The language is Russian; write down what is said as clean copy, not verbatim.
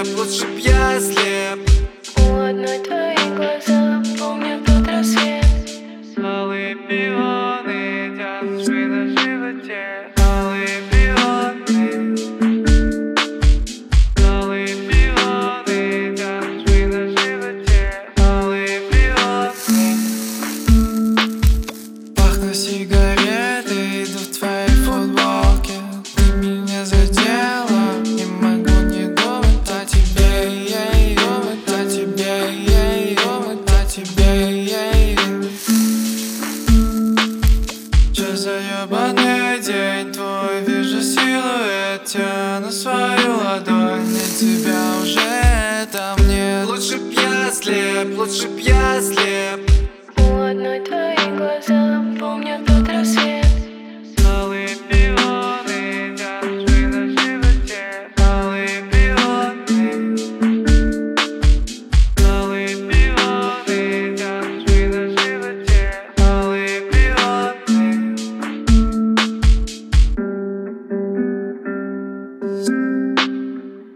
слеп, лучше б я слеп. У одной твои глаза, помню тот рассвет. Алые пионы, тянущие на животе. Алые пионы, алые пионы, тянущие на животе. Алые пионы. Пахну сигаретой, иду в твоей футболке. Ты меня задела, не могу не думать о тебе, думать о тебе, думать о тебе. Что за ёбаный день твой, вижу силуэт, тяну свою ладонь, и тебя уже там нет. Лучше б я слеп, лучше б я